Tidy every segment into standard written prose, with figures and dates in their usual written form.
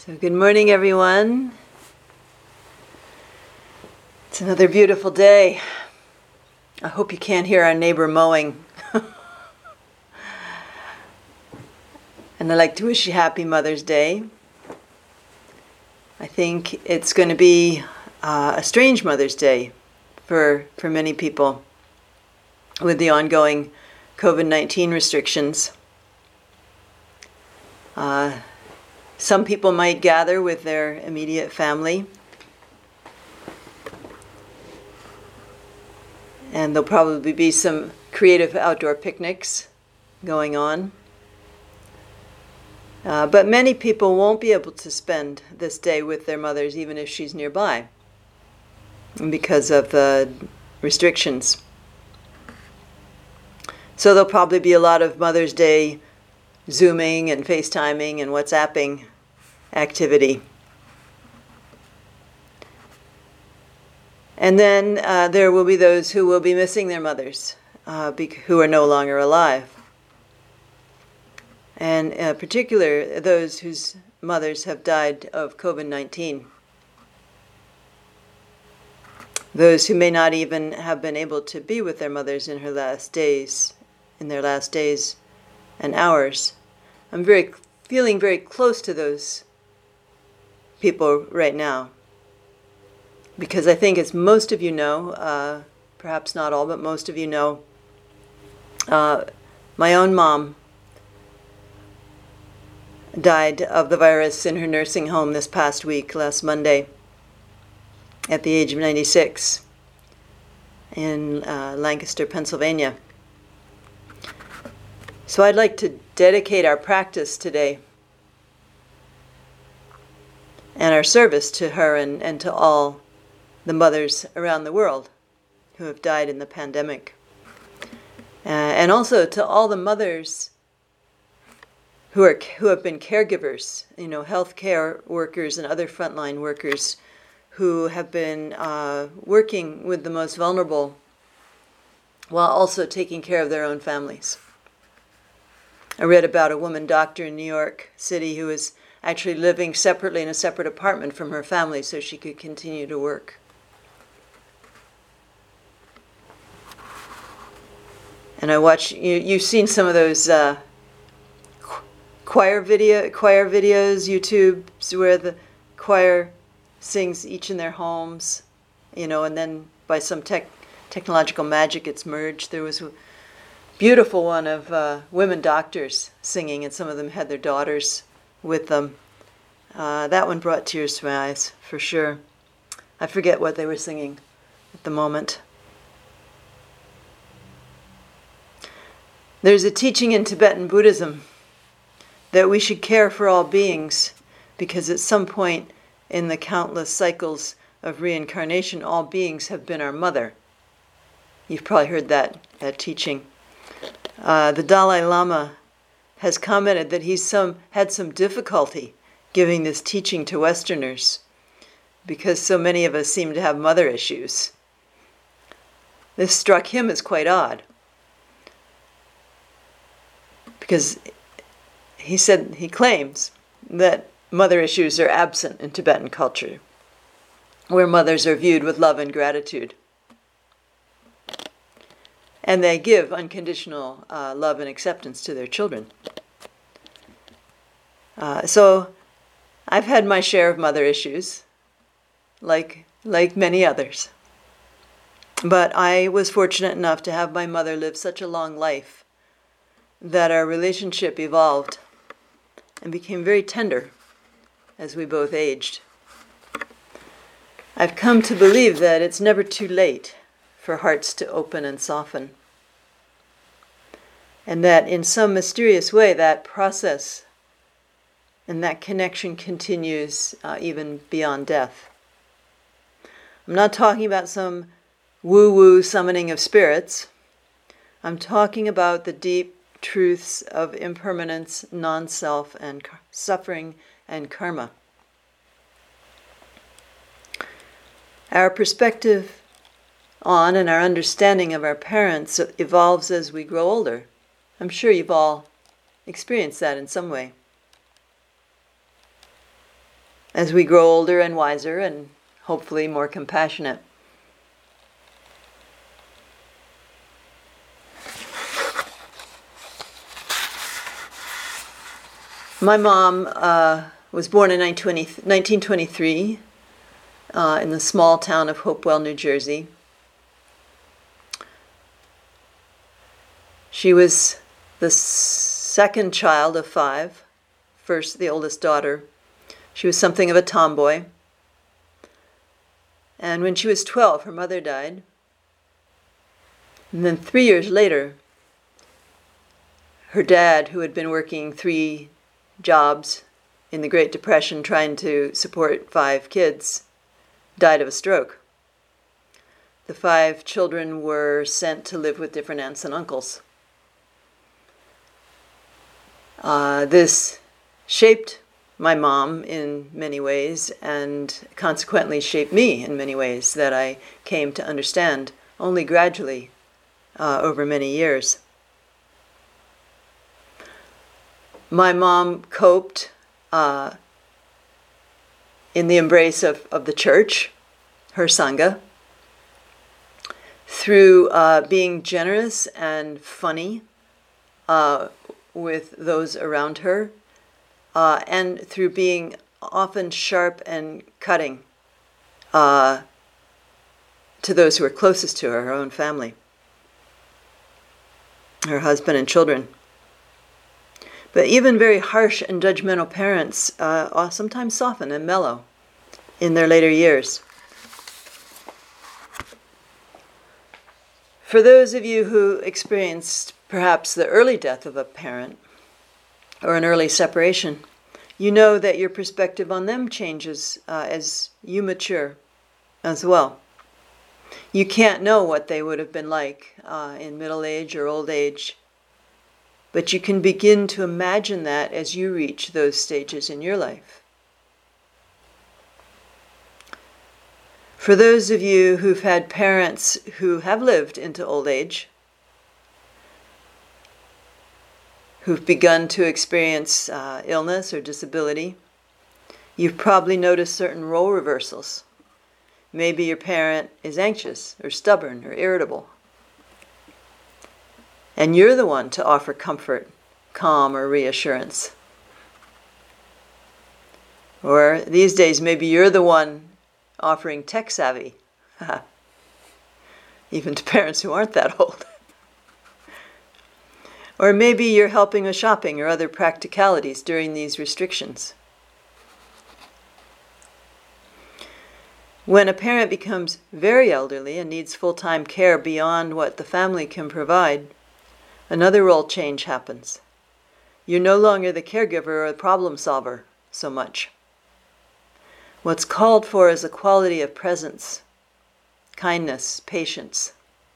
So good morning, everyone. It's another beautiful day. I hope you can't hear our neighbor mowing. And I'd like to wish you happy Mother's Day. I think it's going to be a strange Mother's Day for many people with the ongoing COVID-19 restrictions. Some people might gather with their immediate family, and there'll probably be some creative outdoor picnics going on. But many people won't be able to spend this day with their mothers, even if she's nearby, because of the restrictions. So there'll probably be a lot of Mother's Day Zooming and FaceTiming and WhatsApping activity. And then there will be those who will be missing their mothers, who are no longer alive. And in particular, those whose mothers have died of COVID-19. Those who may not even have been able to be with their mothers in their last days and hours. I'm feeling very close to those people right now, because I think, as most of you know, perhaps not all, but most of you know, my own mom died of the virus in her nursing home this past week, last Monday, at the age of 96 in Lancaster, Pennsylvania. So I'd like to dedicate our practice today and our service to her and to all the mothers around the world who have died in the pandemic. And also to all the mothers who have been caregivers, healthcare workers and other frontline workers who have been working with the most vulnerable while also taking care of their own families. I read about a woman doctor in New York City who was actually living separately in a separate apartment from her family so she could continue to work. And I watch, you've seen some of those choir videos, YouTube, where the choir sings each in their homes, and then by some technological magic it's merged. There was a beautiful one of women doctors singing, and some of them had their daughters with them. That one brought tears to my eyes, for sure. I forget what they were singing at the moment. There's a teaching in Tibetan Buddhism that we should care for all beings, because at some point in the countless cycles of reincarnation, all beings have been our mother. You've probably heard that teaching. The Dalai Lama has commented that he's had some difficulty giving this teaching to Westerners because so many of us seem to have mother issues. This struck him as quite odd, because he claims that mother issues are absent in Tibetan culture, where mothers are viewed with love and gratitude. And they give unconditional love and acceptance to their children. So I've had my share of mother issues, like many others. But I was fortunate enough to have my mother live such a long life that our relationship evolved and became very tender as we both aged. I've come to believe that it's never too late for hearts to open and soften, and that in some mysterious way that process and that connection continues even beyond death. I'm not talking about some woo-woo summoning of spirits. I'm talking about the deep truths of impermanence, non-self, and suffering and karma. Our perspective on and our understanding of our parents evolves as we grow older. I'm sure you've all experienced that in some way. as we grow older and wiser and hopefully more compassionate. My mom was born in 1923 in the small town of Hopewell, New Jersey. She was the second child of 5, first the oldest daughter. She was something of a tomboy. And when she was 12, her mother died. And then 3 years later, her dad, who had been working 3 jobs in the Great Depression trying to support 5 kids, died of a stroke. The 5 children were sent to live with different aunts and uncles. This shaped my mom in many ways and consequently shaped me in many ways that I came to understand only gradually over many years. My mom coped in the embrace of the church, her Sangha, through being generous and funny with those around her, and through being often sharp and cutting to those who were closest to her own family, her husband and children. But even very harsh and judgmental parents sometimes soften and mellow in their later years. For those of you who experienced perhaps the early death of a parent or an early separation, you know that your perspective on them changes as you mature as well. You can't know what they would have been like in middle age or old age, but you can begin to imagine that as you reach those stages in your life. For those of you who've had parents who have lived into old age, who've begun to experience illness or disability, you've probably noticed certain role reversals. Maybe your parent is anxious or stubborn or irritable, and you're the one to offer comfort, calm, or reassurance. Or these days, maybe you're the one offering tech savvy, even to parents who aren't that old. Or maybe you're helping with shopping or other practicalities during these restrictions. When a parent becomes very elderly and needs full-time care beyond what the family can provide, another role change happens. You're no longer the caregiver or the problem solver so much. What's called for is a quality of presence, kindness, patience.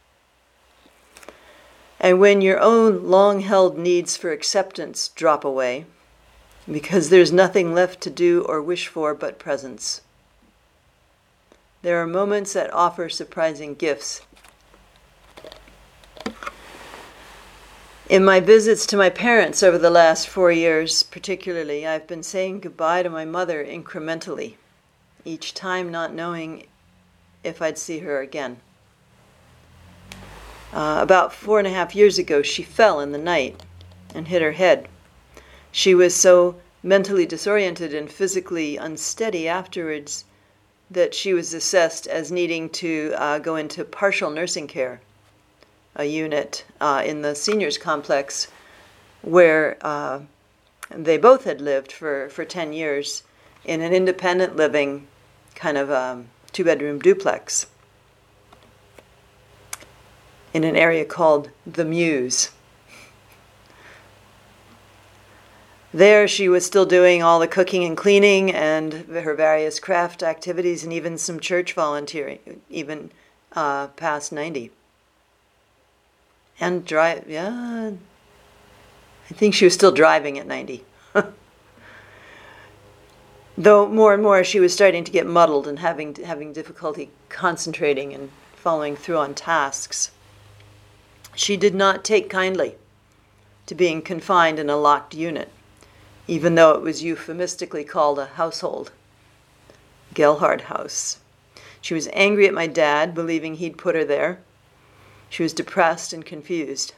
And when your own long-held needs for acceptance drop away, because there's nothing left to do or wish for but presence, there are moments that offer surprising gifts. In my visits to my parents over the last 4 years, particularly, I've been saying goodbye to my mother incrementally, each time not knowing if I'd see her again. About 4.5 years ago, she fell in the night and hit her head. She was so mentally disoriented and physically unsteady afterwards that she was assessed as needing to go into partial nursing care, a unit in the seniors complex where they both had lived for 10 years in an independent living kind of 2-bedroom duplex in an area called The Muse. There she was still doing all the cooking and cleaning and her various craft activities and even some church volunteering, even past 90. And I think she was still driving at 90. Though more and more she was starting to get muddled and having difficulty concentrating and following through on tasks. She did not take kindly to being confined in a locked unit, even though it was euphemistically called a household Gelhard House. She was angry at my dad, believing he'd put her there. She was depressed and confused.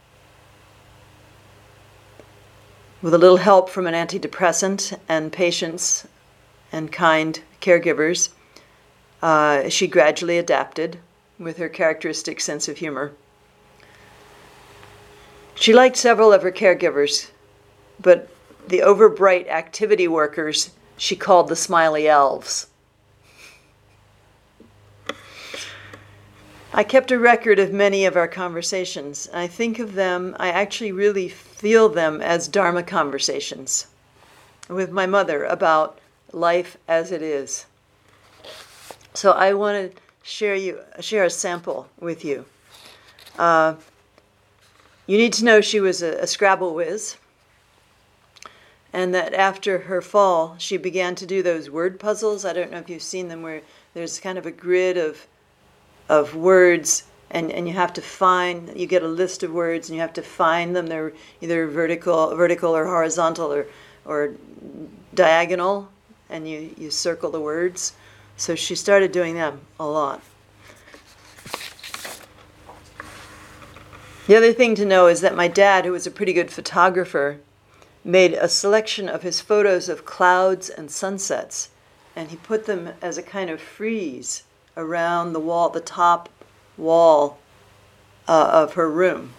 With a little help from an antidepressant and patience and kind caregivers, she gradually adapted with her characteristic sense of humor. She liked several of her caregivers, but the overbright activity workers she called the smiley elves. I kept a record of many of our conversations. I think of them, I actually really feel them as Dharma conversations with my mother about life as it is. So I want to share a sample with you. You need to know she was a Scrabble whiz, and that after her fall, she began to do those word puzzles. I don't know if you've seen them, where there's kind of a grid of words, and you have to you get a list of words, and you have to find them. They're either vertical or horizontal or diagonal, and you circle the words. So she started doing them a lot. The other thing to know is that my dad, who was a pretty good photographer, made a selection of his photos of clouds and sunsets, and he put them as a kind of frieze around the wall, the top wall of her room,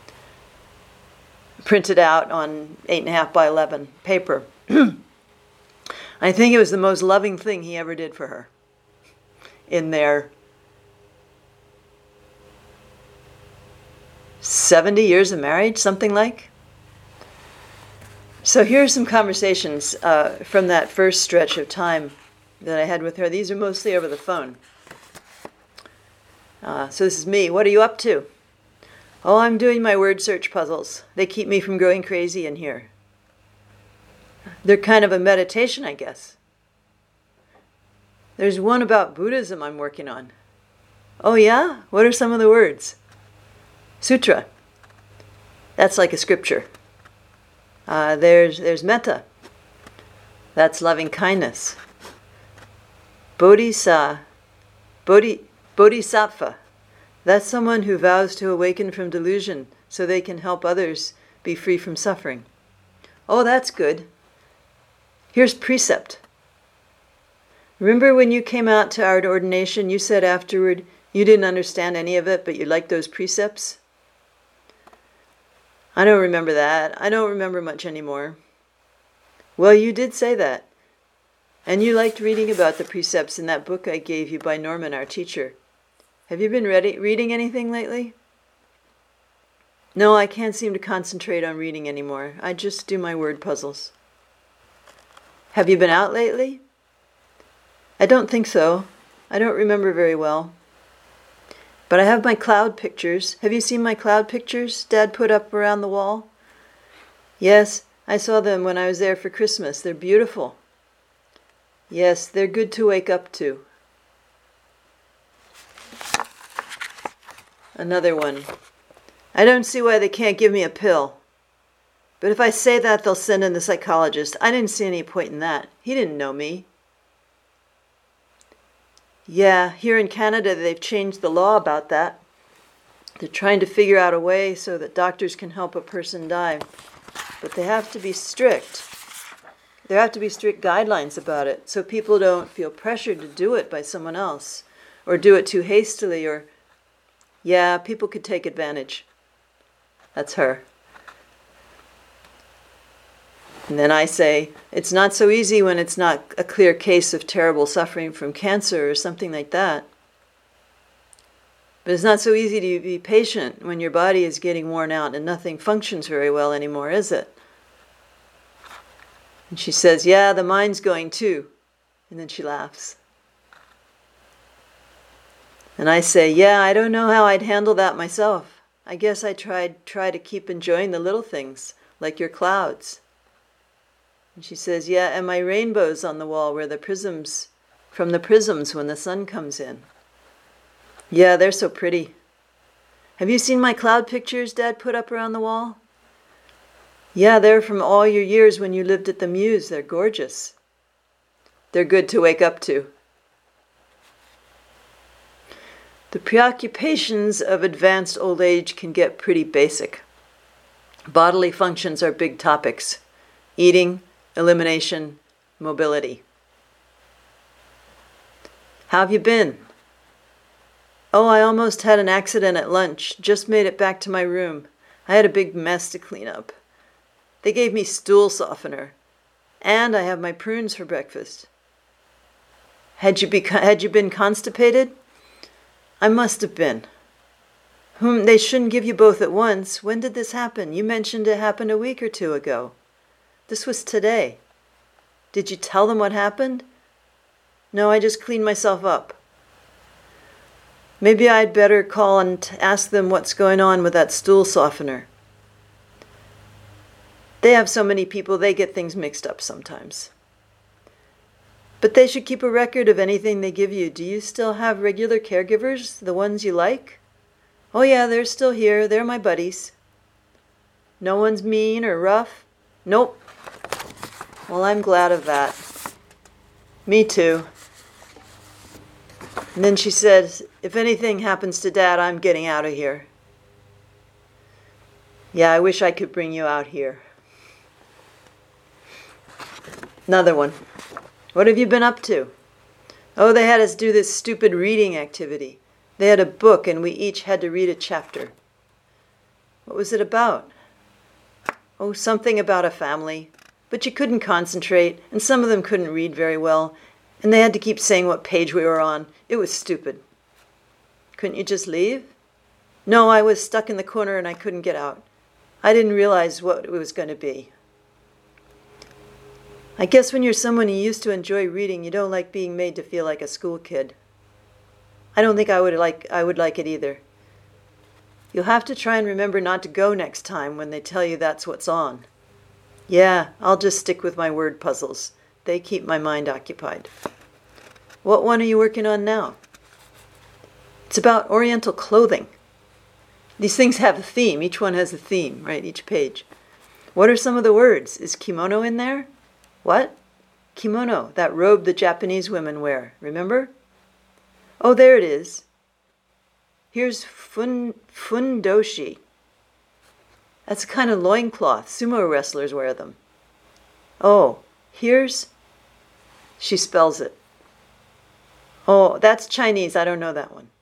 printed out on 8.5 by 11 paper. I think it was the most loving thing he ever did for her in their 70 years of marriage, something like. So here are some conversations from that first stretch of time that I had with her. These are mostly over the phone. So this is me. What are you up to? Oh, I'm doing my word search puzzles. They keep me from going crazy in here. They're kind of a meditation, I guess. There's one about Buddhism I'm working on. Oh yeah? What are some of the words? Sutra. That's like a scripture. There's metta. That's loving kindness. Bodhisattva. That's someone who vows to awaken from delusion so they can help others be free from suffering. Oh, that's good. Here's precept. Remember when you came out to our ordination, you said afterward you didn't understand any of it, but you liked those precepts? I don't remember that. I don't remember much anymore. Well, you did say that. And you liked reading about the precepts in that book I gave you by Norman, our teacher. Have you been reading anything lately? No, I can't seem to concentrate on reading anymore. I just do my word puzzles. Have you been out lately? I don't think so. I don't remember very well. But I have my cloud pictures. Have you seen my cloud pictures Dad put up around the wall? Yes, I saw them when I was there for Christmas. They're beautiful. Yes, they're good to wake up to. Another one. I don't see why they can't give me a pill. But if I say that, they'll send in the psychologist. I didn't see any point in that. He didn't know me. Yeah, here in Canada, they've changed the law about that. They're trying to figure out a way so that doctors can help a person die. But they have to be strict. There have to be strict guidelines about it so people don't feel pressured to do it by someone else or do it too hastily or, yeah, people could take advantage. That's her. And then I say, it's not so easy when it's not a clear case of terrible suffering from cancer or something like that. But it's not so easy to be patient when your body is getting worn out and nothing functions very well anymore, is it? And she says, yeah, the mind's going too. And then she laughs. And I say, yeah, I don't know how I'd handle that myself. I guess I try to keep enjoying the little things, like your clouds. And she says, yeah, and my rainbows on the wall where from the prisms when the sun comes in. Yeah, they're so pretty. Have you seen my cloud pictures Dad put up around the wall? Yeah, they're from all your years when you lived at the Muse. They're gorgeous. They're good to wake up to. The preoccupations of advanced old age can get pretty basic. Bodily functions are big topics: eating, elimination, mobility. How have you been? Oh, I almost had an accident at lunch. Just made it back to my room. I had a big mess to clean up. They gave me stool softener. And I have my prunes for breakfast. Had you been constipated? I must have been. They shouldn't give you both at once. When did this happen? You mentioned it happened a week or two ago. This was today. Did you tell them what happened? No, I just cleaned myself up. Maybe I'd better call and ask them what's going on with that stool softener. They have so many people, they get things mixed up sometimes. But they should keep a record of anything they give you. Do you still have regular caregivers, the ones you like? Oh yeah, they're still here. They're my buddies. No one's mean or rough? Nope. Well, I'm glad of that. Me too. And then she said, if anything happens to Dad, I'm getting out of here. Yeah, I wish I could bring you out here. Another one. What have you been up to? Oh, they had us do this stupid reading activity. They had a book and we each had to read a chapter. What was it about? Oh, something about a family. But you couldn't concentrate, and some of them couldn't read very well, and they had to keep saying what page we were on. It was stupid. Couldn't you just leave? No, I was stuck in the corner and I couldn't get out. I didn't realize what it was going to be. I guess when you're someone who used to enjoy reading, you don't like being made to feel like a school kid. I don't think I would like it either. You'll have to try and remember not to go next time when they tell you that's what's on. Yeah, I'll just stick with my word puzzles. They keep my mind occupied. What one are you working on now? It's about Oriental clothing. These things have a theme. Each one has a theme, right? Each page. What are some of the words? Is kimono in there? What? Kimono, that robe the Japanese women wear. Remember? Oh, there it is. Here's fundoshi. That's a kind of loincloth. Sumo wrestlers wear them. Oh, here's... She spells it. Oh, that's Chinese. I don't know that one.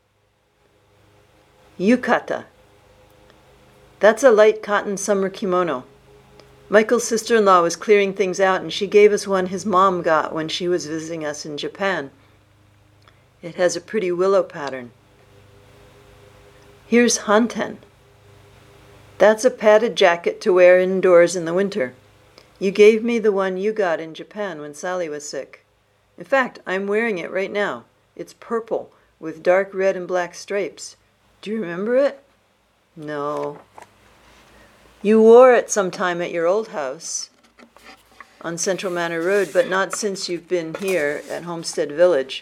Yukata. That's a light cotton summer kimono. Michael's sister-in-law was clearing things out, and she gave us one his mom got when she was visiting us in Japan. It has a pretty willow pattern. Here's hanten. That's a padded jacket to wear indoors in the winter. You gave me the one you got in Japan when Sally was sick. In fact, I'm wearing it right now. It's purple with dark red and black stripes. Do you remember it? No. You wore it sometime at your old house on Central Manor Road, but not since you've been here at Homestead Village.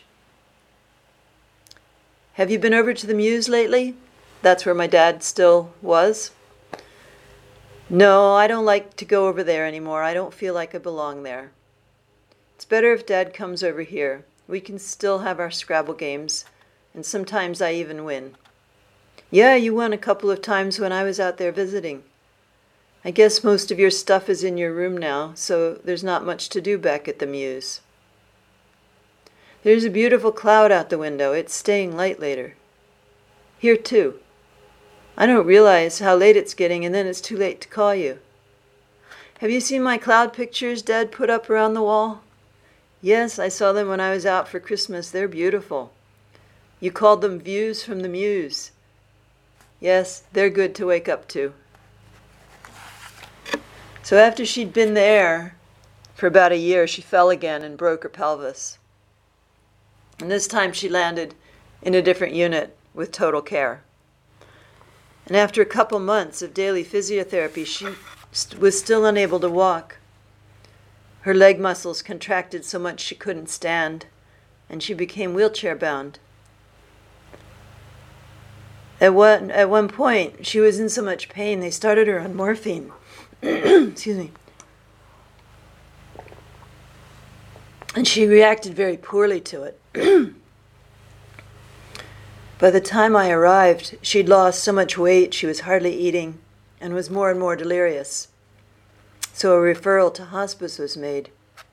Have you been over to the Mews lately? That's where my dad still was. No, I don't like to go over there anymore. I don't feel like I belong there. It's better if Dad comes over here. We can still have our Scrabble games, and sometimes I even win. Yeah, you won a couple of times when I was out there visiting. I guess most of your stuff is in your room now, so there's not much to do back at the Mews. There's a beautiful cloud out the window. It's staying light later. Here, too. I don't realize how late it's getting, and then it's too late to call you. Have you seen my cloud pictures Dad put up around the wall? Yes, I saw them when I was out for Christmas. They're beautiful. You called them views from the Mews. Yes, they're good to wake up to. So after she'd been there for about a year, she fell again and broke her pelvis. And this time she landed in a different unit with total care. And after a couple months of daily physiotherapy, she was still unable to walk. Her leg muscles contracted so much she couldn't stand, and she became wheelchair-bound. At one point, she was in so much pain, they started her on morphine. Excuse me. And she reacted very poorly to it. By the time I arrived, she'd lost so much weight she was hardly eating and was more and more delirious. So a referral to hospice was made.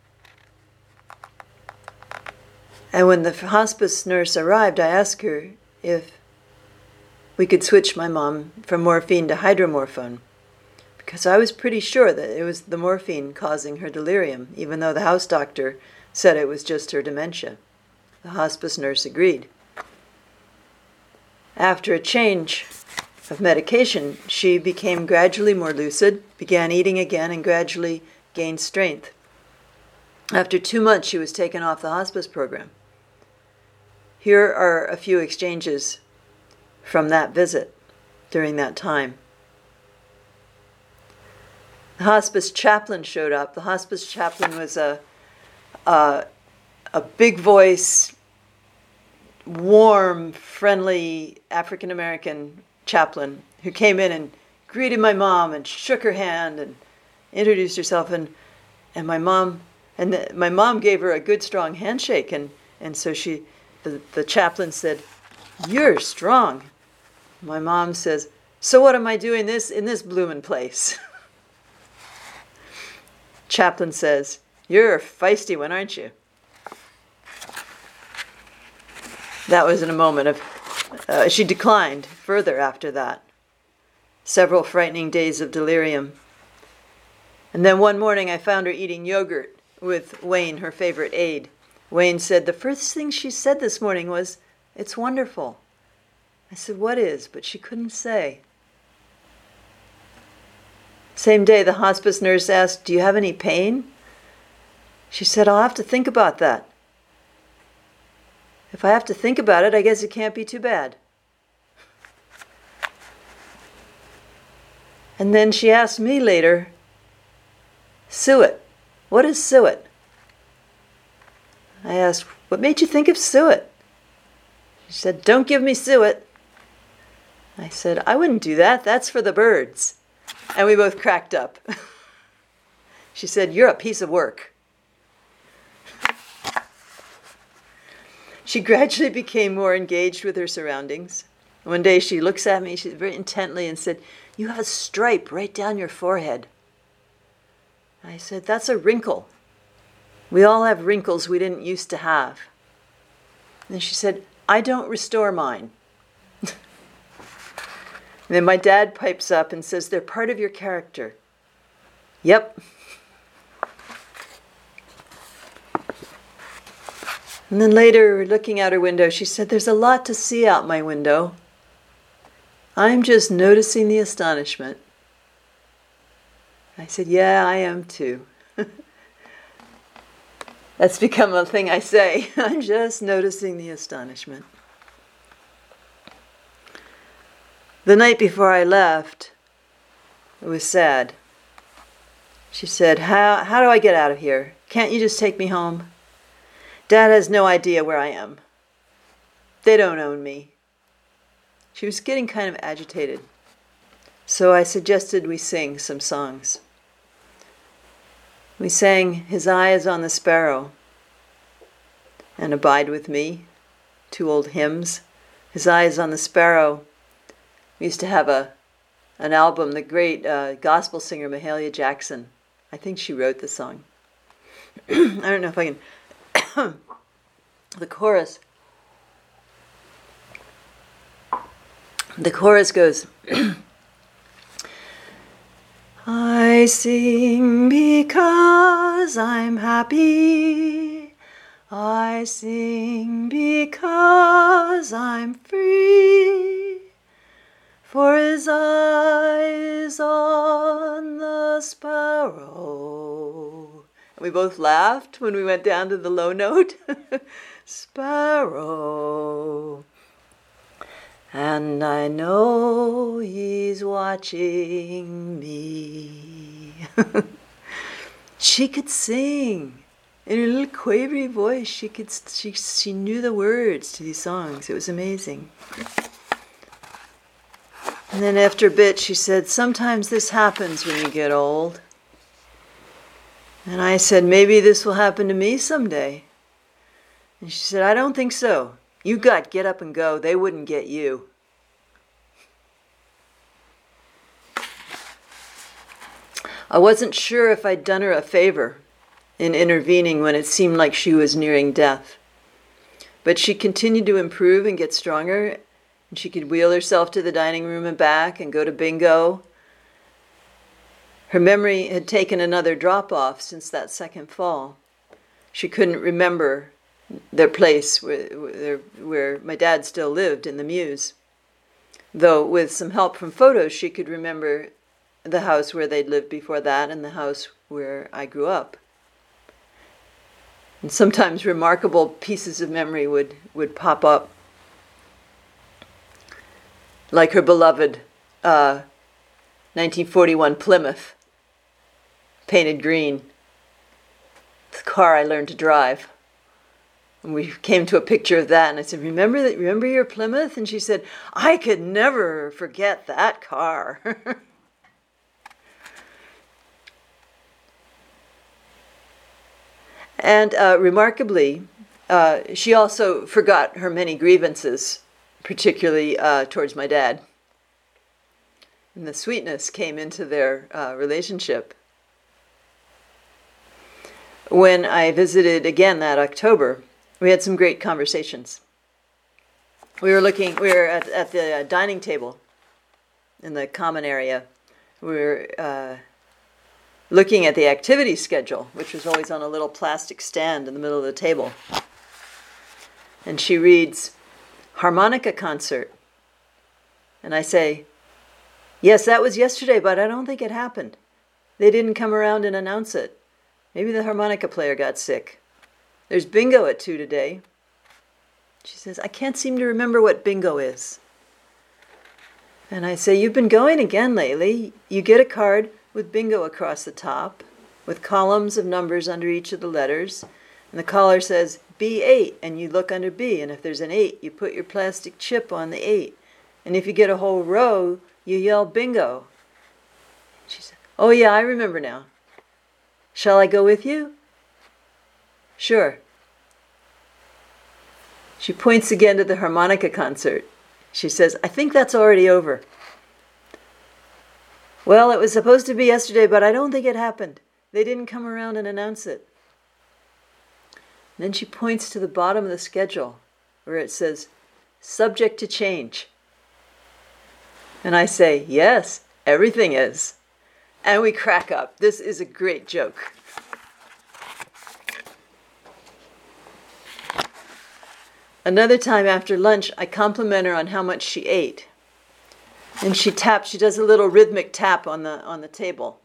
And when the hospice nurse arrived, I asked her if we could switch my mom from morphine to hydromorphone, because I was pretty sure that it was the morphine causing her delirium, even though the house doctor said it was just her dementia. The hospice nurse agreed. After a change of medication, she became gradually more lucid, began eating again, and gradually gained strength. After 2 months, she was taken off the hospice program. Here are a few exchanges from that visit during that time. The hospice chaplain showed up. The hospice chaplain was a big voice, warm, friendly African-American chaplain who came in and greeted my mom and shook her hand and introduced herself. And my mom gave her a good, strong handshake. And so the chaplain said, "You're strong." My mom says, "So what am I doing in this bloomin' place?" Chaplain says, "You're a feisty one, aren't you?" That was in a moment of... she declined further after that. Several frightening days of delirium. And then one morning I found her eating yogurt with Wayne, her favorite aide. Wayne said, "The first thing she said this morning was, 'It's wonderful.'" I said, "What is?" But she couldn't say. Same day, the hospice nurse asked, "Do you have any pain?" She said, "I'll have to think about that. If I have to think about it, I guess it can't be too bad." And then she asked me later, "Suet, what is suet?" I asked, "What made you think of suet?" She said, "Don't give me suet." I said, "I wouldn't do that. That's for the birds." And we both cracked up. She said, "You're a piece of work." She gradually became more engaged with her surroundings. One day she looks at me very intently and said, "You have a stripe right down your forehead." I said, "That's a wrinkle. We all have wrinkles we didn't used to have." And she said, "I don't restore mine." And then my dad pipes up and says, "They're part of your character." Yep. And then later, looking out her window, she said, "There's a lot to see out my window. I'm just noticing the astonishment." I said, "Yeah, I am too." That's become a thing I say. I'm just noticing the astonishment. The night before I left, it was sad. She said, how do I get out of here? Can't you just take me home? Dad has no idea where I am. They don't own me." She was getting kind of agitated. So I suggested we sing some songs. We sang "His Eye is on the Sparrow" and "Abide with Me," 2 old hymns. "His Eye is on the Sparrow." We used to have an album, the great gospel singer Mahalia Jackson. I think she wrote the song. I don't know if I can... The chorus goes... I sing because I'm happy. I sing because I'm free. For his eye is on the sparrow. And we both laughed when we went down to the low note. Sparrow. And I know he's watching me. She could sing. In her little quavery voice, she knew the words to these songs. It was amazing. And then after a bit, she said, "Sometimes this happens when you get old." And I said, maybe this will happen to me someday. And she said, I don't think so. You got get up and go. They wouldn't get you. I wasn't sure if I'd done her a favor in intervening when it seemed like she was nearing death. But she continued to improve and get stronger, and she could wheel herself to the dining room and back and go to bingo. Her memory had taken another drop-off since that second fall. She couldn't remember their place where my dad still lived in the Mews. Though with some help from photos, she could remember the house where they'd lived before that and the house where I grew up. And sometimes remarkable pieces of memory would pop up. Like her beloved 1941 Plymouth, painted green, the car I learned to drive. And we came to a picture of that, and I said, remember your Plymouth? And she said, I could never forget that car. And remarkably, she also forgot her many grievances, particularly towards my dad. And the sweetness came into their relationship. When I visited again that October, we had some great conversations. We were at the dining table in the common area. We were looking at the activity schedule, which was always on a little plastic stand in the middle of the table. And she reads, harmonica concert. And I say, yes, that was yesterday, but I don't think it happened. They didn't come around and announce it. Maybe the harmonica player got sick. There's bingo at 2 today. She says, I can't seem to remember what bingo is. And I say, you've been going again lately. You get a card with bingo across the top, with columns of numbers under each of the letters. And the caller says, B8, and you look under B. And if there's an 8, you put your plastic chip on the 8. And if you get a whole row, you yell bingo. She said, oh yeah, I remember now. Shall I go with you? Sure. She points again to the harmonica concert. She says, I think that's already over. Well, it was supposed to be yesterday, but I don't think it happened. They didn't come around and announce it. And then she points to the bottom of the schedule where it says, subject to change. And I say, yes, everything is. And we crack up. This is a great joke. Another time after lunch, I compliment her on how much she ate. And she does a little rhythmic tap on the table.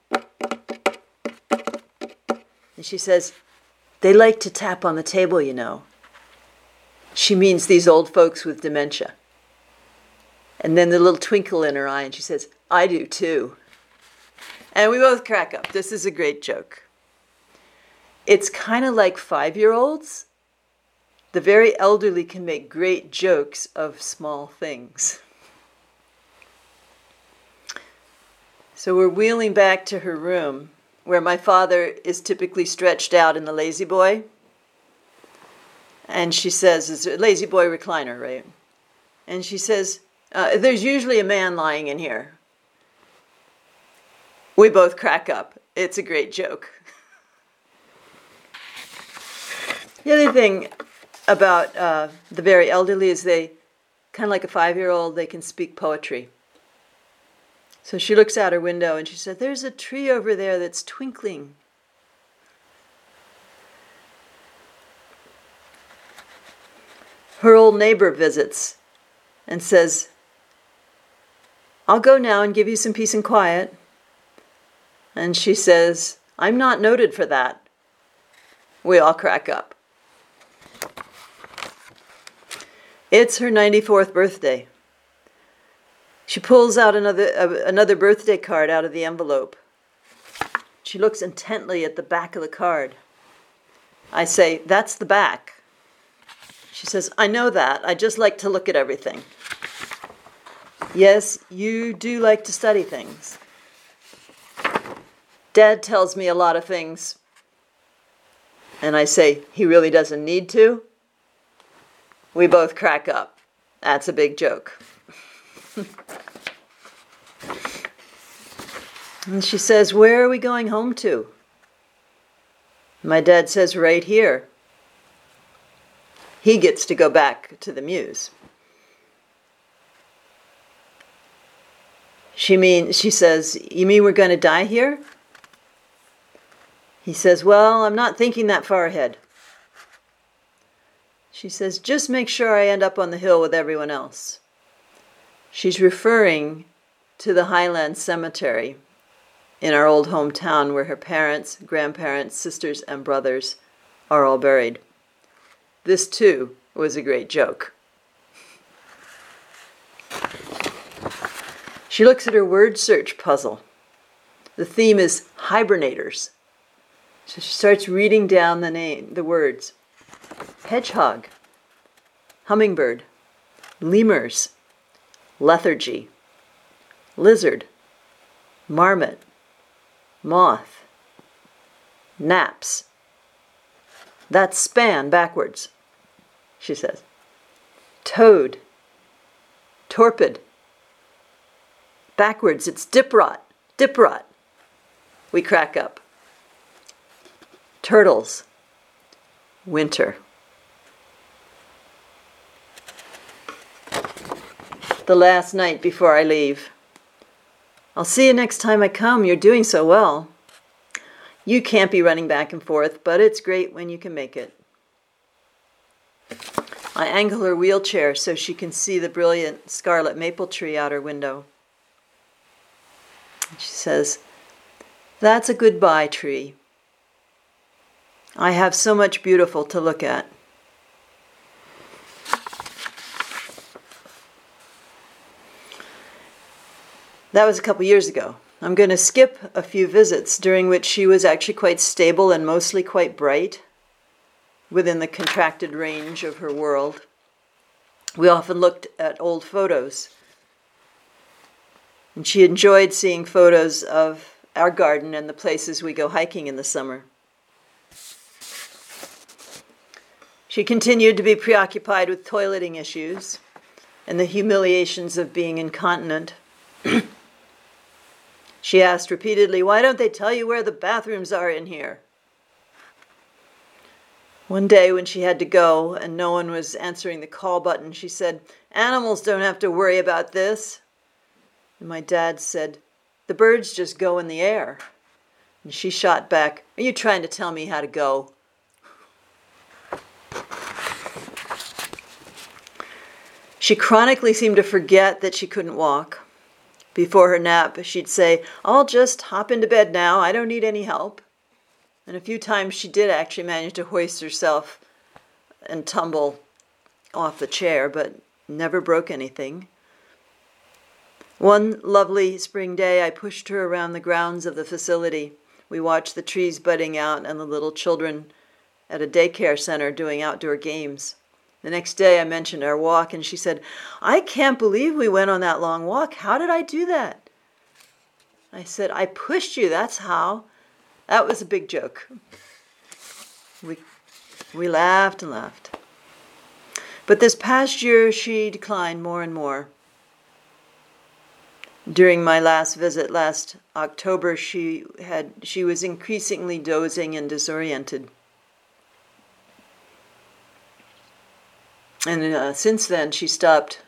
And she says, they like to tap on the table, you know. She means these old folks with dementia. And then the little twinkle in her eye, and she says, I do too. And we both crack up. This is a great joke. It's kind of like 5-year-olds. The very elderly can make great jokes of small things. So we're wheeling back to her room, where my father is typically stretched out in the lazy boy. And she says, it's a lazy boy recliner, right? And she says, there's usually a man lying in here. We both crack up. It's a great joke. The other thing about the very elderly is they, kind of like a 5-year-old, they can speak poetry. So she looks out her window and she said, there's a tree over there that's twinkling. Her old neighbor visits and says, I'll go now and give you some peace and quiet. And she says, I'm not noted for that. We all crack up. It's her 94th birthday. She pulls out another birthday card out of the envelope. She looks intently at the back of the card. I say, that's the back. She says, I know that. I just like to look at everything. Yes, you do like to study things. Dad tells me a lot of things and I say, he really doesn't need to, we both crack up. That's a big joke. And she says, where are we going home to? My dad says, right here. He gets to go back to the Mews. She says, you mean we're going to die here? He says, well, I'm not thinking that far ahead. She says, just make sure I end up on the hill with everyone else. She's referring to the Highland Cemetery in our old hometown where her parents, grandparents, sisters, and brothers are all buried. This, too, was a great joke. She looks at her word search puzzle. The theme is hibernators. So she starts reading down the words. Hedgehog, hummingbird, lemurs, lethargy, lizard, marmot, moth, naps. That's span backwards, she says. Toad, torpid. Backwards, it's diprot. We crack up. Turtles, winter. The last night before I leave. I'll see you next time I come. You're doing so well. You can't be running back and forth, but it's great when you can make it. I angle her wheelchair so she can see the brilliant scarlet maple tree out her window. She says, that's a goodbye tree. I have so much beautiful to look at. That was a couple years ago. I'm going to skip a few visits during which she was actually quite stable and mostly quite bright within the contracted range of her world. We often looked at old photos. And she enjoyed seeing photos of our garden and the places we go hiking in the summer. She continued to be preoccupied with toileting issues and the humiliations of being incontinent. She asked repeatedly, why don't they tell you where the bathrooms are in here? One day when she had to go and no one was answering the call button, she said, animals don't have to worry about this. And my dad said, the birds just go in the air. And she shot back, are you trying to tell me how to go? She chronically seemed to forget that she couldn't walk. Before her nap, she'd say, I'll just hop into bed now. I don't need any help. And a few times she did actually manage to hoist herself and tumble off the chair, but never broke anything. One lovely spring day, I pushed her around the grounds of the facility. We watched the trees budding out and the little children at a daycare center doing outdoor games. The next day I mentioned our walk, and she said, I can't believe we went on that long walk. How did I do that? I said, I pushed you, that's how. That was a big joke. We laughed and laughed. But this past year, she declined more and more. During my last visit last October, she was increasingly dozing and disoriented. And since then, she stopped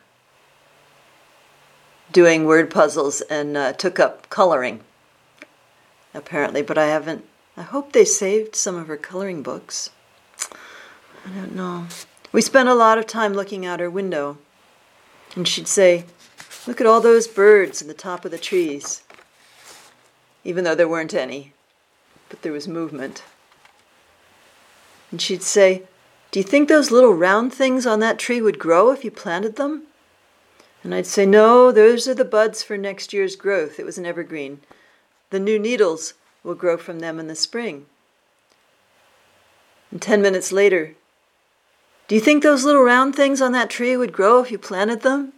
doing word puzzles and took up coloring, apparently. But I hope they saved some of her coloring books. I don't know. We spent a lot of time looking out her window. And she'd say, look at all those birds in the top of the trees. Even though there weren't any, but there was movement. And she'd say, do you think those little round things on that tree would grow if you planted them? And I'd say, no, those are the buds for next year's growth. It was an evergreen. The new needles will grow from them in the spring. And 10 minutes later, do you think those little round things on that tree would grow if you planted them?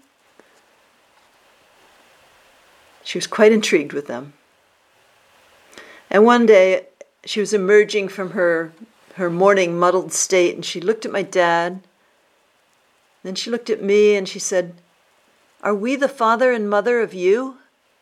She was quite intrigued with them. And one day, she was emerging from her her morning muddled state, and she looked at my dad. Then she looked at me and she said, "Are we the father and mother of you?"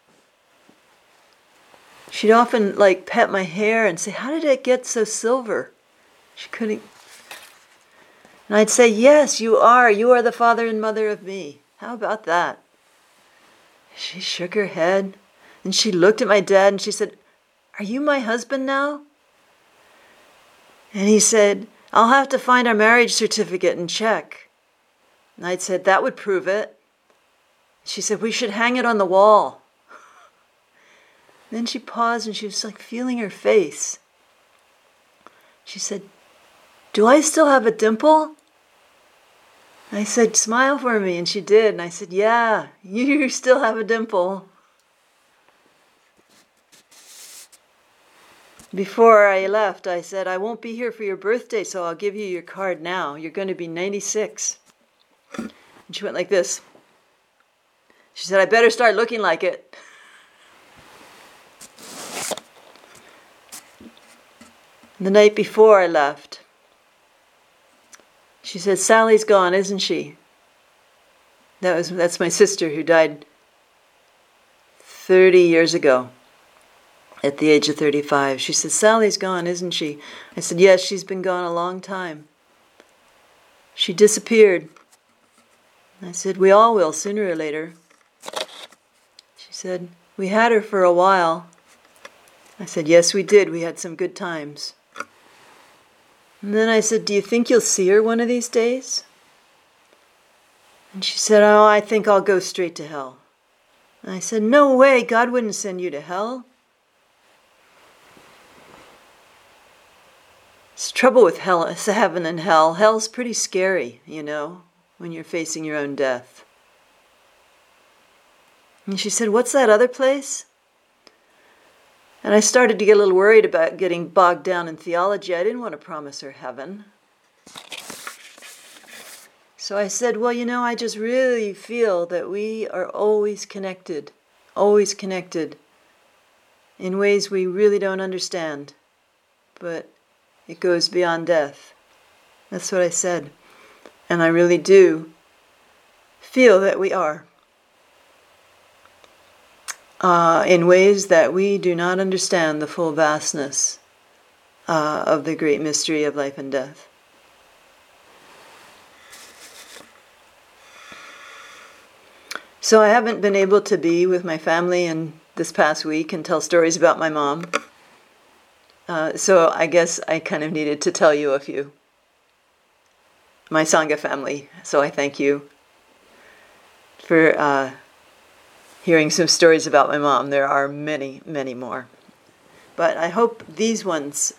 She'd often pet my hair and say, "How did it get so silver?" She couldn't. And I'd say, "Yes, you are. You are the father and mother of me. How about that?" She shook her head and she looked at my dad and she said, "Are you my husband now?" And he said, "I'll have to find our marriage certificate and check." And I'd said, "That would prove it." She said, "We should hang it on the wall." Then she paused and she was feeling her face. She said, "Do I still have a dimple?" I said, "Smile for me." And she did. And I said, "Yeah, you still have a dimple." Before I left, I said, "I won't be here for your birthday, so I'll give you your card now. You're going to be 96. And she went like this. She said, "I better start looking like it." The night before I left, she said, "Sally's gone, isn't she?" That's my sister who died 30 years ago at the age of 35. She said, "Sally's gone, isn't she?" I said, "Yes, she's been gone a long time. She disappeared." I said, "We all will, sooner or later." She said, "We had her for a while." I said, "Yes, we did. We had some good times." And then I said, "Do you think you'll see her one of these days?" And she said, "Oh, I think I'll go straight to hell." And I said, "No way, God wouldn't send you to hell." It's the trouble with hell, it's heaven and hell. Hell's pretty scary, when you're facing your own death. And she said, "What's that other place?" And I started to get a little worried about getting bogged down in theology. I didn't want to promise her heaven. So I said, "Well, I just really feel that we are always connected in ways we really don't understand. But it goes beyond death." That's what I said. And I really do feel that we are. In ways that we do not understand the full vastness of the great mystery of life and death. So I haven't been able to be with my family in this past week and tell stories about my mom. So I guess I kind of needed to tell you a few. My Sangha family, so I thank you for hearing some stories about my mom. There are many, many more. But I hope these ones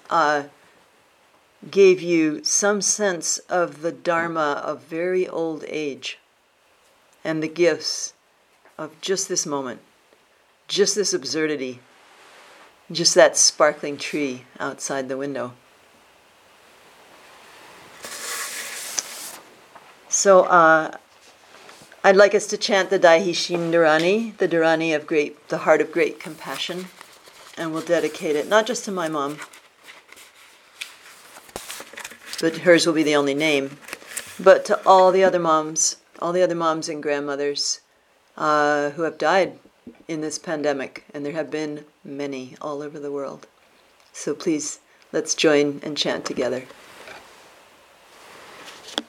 gave you some sense of the Dharma of very old age and the gifts of just this moment, just this absurdity, just that sparkling tree outside the window. So I'd like us to chant the Daishin Dharani, the Dharani of the heart of great compassion, and we'll dedicate it not just to my mom, but hers will be the only name, but to all the other moms and grandmothers who have died in this pandemic, and there have been many all over the world. So please, let's join and chant together.